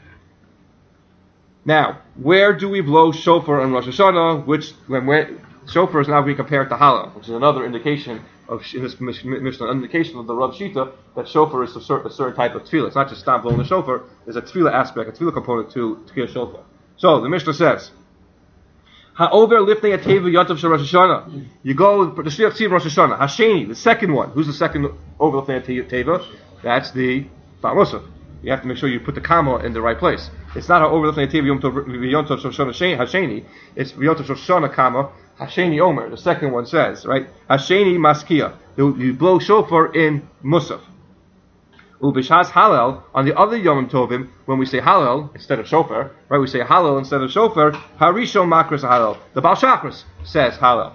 Now, where do we blow shofar on Rosh Hashanah? Which when we're, shofar is now being compared to Hallel, which is another indication of in this Mishnah, an indication of the Rav Shita that shofar is a certain, a certain type of tefillah. It's not just stop blowing the shofar. There's a tefillah aspect, a tefillah component to to shofar. So the Mishnah says, "Ha'over lifnei ateva yontav shel Rosh Hashanah." You go the shliach tzibur Rosh Hashanah. Hasheni, the second one. Who's the second over lifnei ateva? That's the Baal Musaf. You have to make sure you put the comma in the right place. It's not ha'over lifnei ateva yontav shel Hashanah Hasheni. It's yontav shel Hashanah comma Hasheni Omer. The second one says, right? Hasheni Maskia. You blow shofar in Musaf. Ubishas Hallel, on the other Yom Tovim, when we say Hallel instead of shofar, right? We say Hallel instead of shofar. Harishon Makras Hallel. The Baal Shachris says Hallel.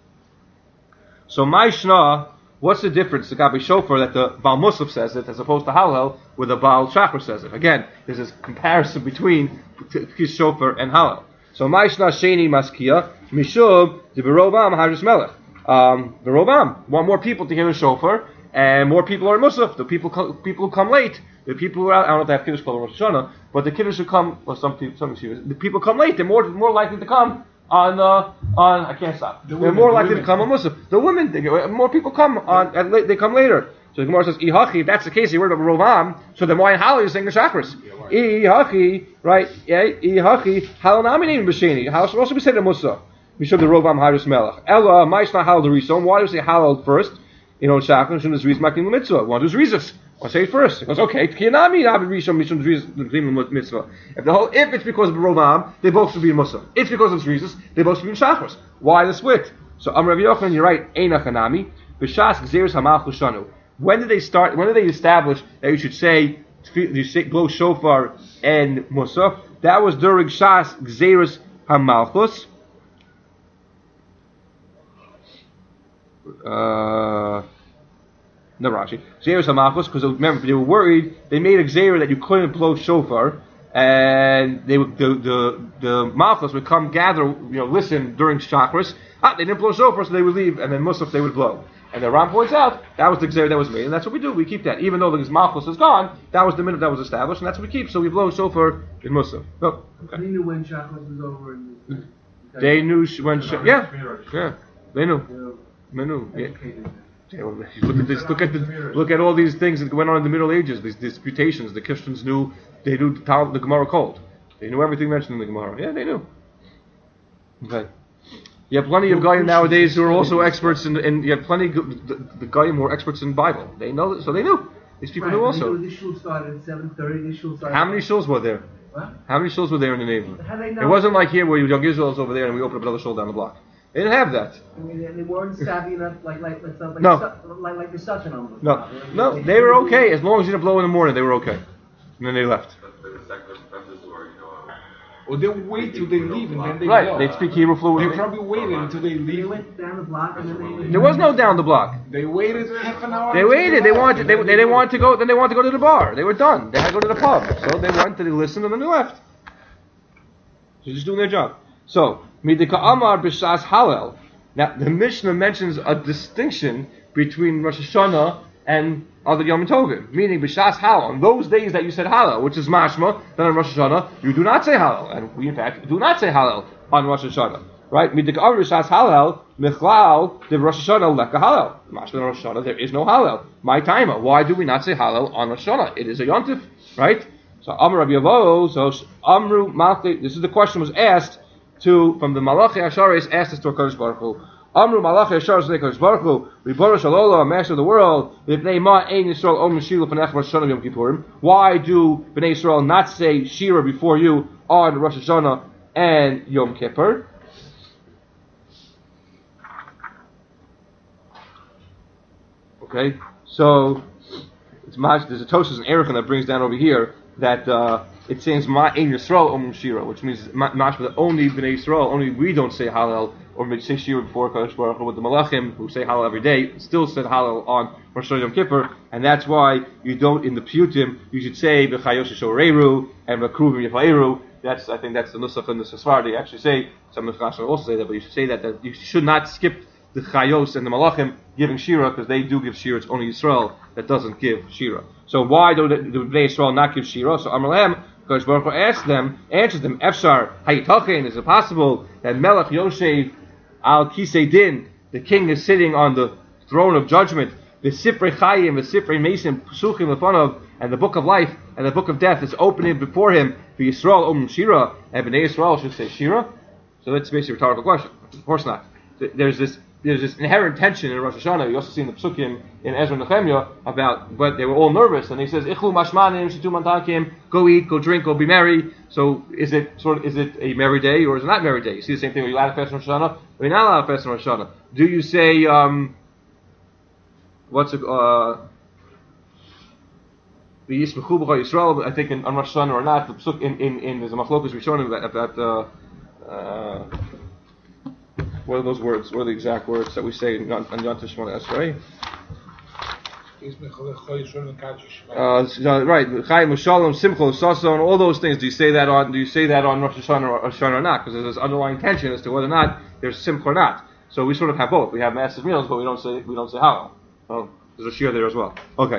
So Maishna, what's the difference, the Gabi shofar, that the Baal Musaf says it as opposed to Hallel, where the Baal Shachris says it? Again, there's this comparison between his shofar and Hallel. So Maishna Sheni Maskia Mishub the Berobam Haris Melech. Um, the Robam want more people to hear the shofar, and more people are Musaf. The people co- people who come late, the people who are out, I don't know if they have Kiddush Kol Rosh Hashanah, but the Kiddush who come, well, some people, some the people come late. They're more more likely to come on uh, on I can't stop. The They're women, more the likely women. to come on Musaf. The women, they, more people come on at late. They come later. So the Gemara says, "Ihachi." If that's the case, you heard of Rovam. So then why in Hallel you're saying the Chakras? Ihachi, right? Yeah, Ihachi. Hallel naminating b'sheni. How should also be said in Musaf? We show the Rovam Haris Melech. Ella, Maishna Hallel the Rishon. Why do we say Hallel first? You know, Shachar, Shun is Riz Makim Mitzvah. One who's Rizis. I'll say it first. He goes, okay, Kiyanami, Nabi Rishon, Mishon Riz Mitzvah. If the whole, if it's because of Rovam, they both should be in Musaf. If it's because of Rizis, they both should be in Shachars. Why the split? So, Am Rav Yochanan, you're right, Eina Chanami, B'Shas Gzeres Hamalchus Shanu. When did they start, when did they establish that you should say, you say, blow shofar and Musaf? That was during Shas Gzeres Hamalchus. Uh, no, Rashi. Xeris Hamachos, because remember they were worried. They made a Xer that you couldn't blow shofar, and they would the the the Malchus would come gather, you know, listen during chakras. Ah, they didn't blow shofar, so they would leave, and then Musaf they would blow. And the Ram points out that was the Xer that was made, and that's what we do. We keep that, even though the Malchus is gone. That was the minute that was established, and that's what we keep. So we blow shofar in Musaf. Oh, okay. They knew when Shacharis was over. And They knew sh- when sh- yeah, yeah, they knew. You know, Menu. Yeah. educated. Yeah, well, look at this. Look at the. Look at all these things that went on in the Middle Ages. These disputations. The Christians knew. They knew the, the Gemara cold. They knew everything mentioned in the Gemara. Yeah, they knew. Okay. You have plenty of Goyim nowadays who are also experts in. in you have plenty of the, the Goyim who are experts in Bible. They know. So they knew. These people Right, knew they also. knew This shul started at seven thirty. This shul started. How many shuls were there? What? How many shuls were there in the neighborhood? How they know? It wasn't like here where Young Israel's over there and we open up another shul down the block. They didn't have that. I mean, they, they weren't savvy enough, like like like like No. Su- like like the Sutton almost. No, no, they were okay as long as you didn't blow in the morning. They were okay, and then they left. But the secular professors or, you know, Or they wait till they leave and then they Right, go. they'd speak Hebrew They fluently. probably waited until they They leave. went down the block and then they. There was no down the block. They waited half an hour. They until waited. They left, wanted. and They, then they didn't want to go. Then they wanted to go to the bar. They were done. They had to go to the pub. So they went. They listened, and then they left. They're just doing their job. So midika amar b'shas halel. Now the Mishnah mentions a distinction between Rosh Hashanah and other Yom Tovim, meaning b'shas halel. On those days that you said halel, which is mashma, then on Rosh Hashanah you do not say halel, and we in fact do not say halel on Rosh Hashanah. Right? Midika amar b'shas halel michlal the Rosh Hashanah leka halel. Mashma on Rosh Hashanah there is no halel. My timer. Why do we not say halel on Rosh Hashanah? It is a yontif, right? So Amar Rabbi Yavo, so Amru Malchi. This is the question was asked to from the Malachi Asharis asked this to Hakadosh Baruch Hu. Amru Malachi Asharis to Hakadosh Baruch Hu. Ribono Shel Olam, Master of the world. Bnei Ma Ein Yisrael Om Shilu Panech Rosh Hashanah Yom Kippurim. Why do Bnei Yisrael not say Shira before you on Rosh Hashanah and Yom Kippur? Okay, so it's much. There's a Tosas and Erechon that brings down over here that uh, it says Ma Ein Yisrael Om Shira, which means mashma that only Bnei Yisrael, only we don't say Hallel or we say Shira before Kadosh Baruch Hu. With the Malachim who say Hallel every day, still said Hallel on Rosh Hashanah Yom Kippur, and that's why you don't in the Piyutim you should say B'Chayosh Shoreiru and B'Kruvim Yifairu. That's I think that's the Nusach and the Sasvar. They actually say some of the Chashon also say that, but you should say that that you should not skip the Chayos and the Malachim giving Shira, because they do give Shira. It's only Yisrael that doesn't give Shira. So why do the, the Bnei Yisrael not give Shira? So Amar Lahem, Kodesh Baruch Hu asks them, answers them, Efshar, Hayitachin, is it possible that Melech Yosef al Kisei Din, the king is sitting on the throne of judgment, the Sifrei Chayim, the Sifrei Mesim, Psuchim Lefanov, and the book of life and the book of death is opening before him, for Yisrael Om Shira, and Bnei Yisrael should say Shira? So that's basically a rhetorical question. Of course not. There's this there's this inherent tension in Rosh Hashanah. You also see in the Psukim in Ezra and Nehemiah about, but they were all nervous, and he says, Ichlu mashmanim shitu mantakim, go eat, go drink, go be merry. So is it sort of is it a merry day or is it not merry day? You see the same thing. Are you allowed to fast on Rosh Hashanah? Or are you not allowed to fast on Rosh Hashanah? Do you say um, what's it? Uh, the Yismechu b'Chol Yisrael? I think in, on Rosh Hashanah or not. The Psuk in in, in there's a machlokus Rishonim about about. Uh, uh, What are those words? What are the exact words that we say in Yom Shemona Esrei? Uh, right, Chayim Shalom, Simcha, Sason, all those things. Do you say that on? Do you say that on Rosh Hashanah or, Hashanah or not? Because there's this underlying tension as to whether or not there's Simcha or not. So we sort of have both. We have massive meals, but we don't say we don't say how. Oh, there's a shir there as well. Okay.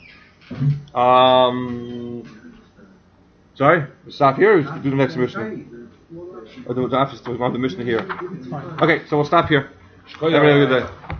Um. Sorry, we stop here. Or do the next mission. Or do the office. We want the mission here. Okay, so we'll stop here. Have a good day.